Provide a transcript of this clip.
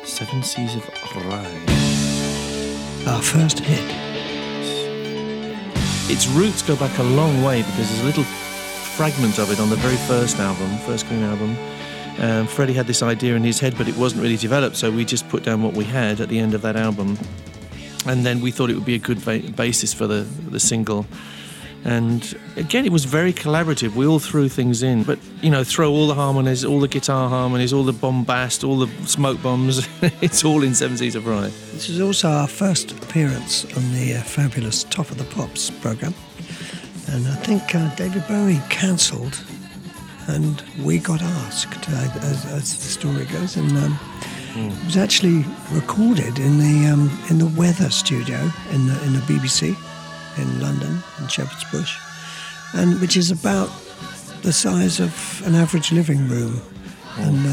Seven Seas of Rhye. Our first hit. Its roots go back a long way because there's a little fragment of it on the very first Queen album. Freddie had this idea in his head, but it wasn't really developed, so we just put down what we had at the end of that album. And then we thought it would be a good basis for the single. And again, it was very collaborative. We all threw things in, but, throw all the harmonies, all the guitar harmonies, all the bombast, all the smoke bombs. It's all in Seven Seas of Rhye. This is also our first appearance on the fabulous Top of the Pops programme. And I think David Bowie cancelled and we got asked, as the story goes. And it was actually recorded in the Weather studio in the BBC in London, in Shepherd's Bush, and which is about the size of an average living room. And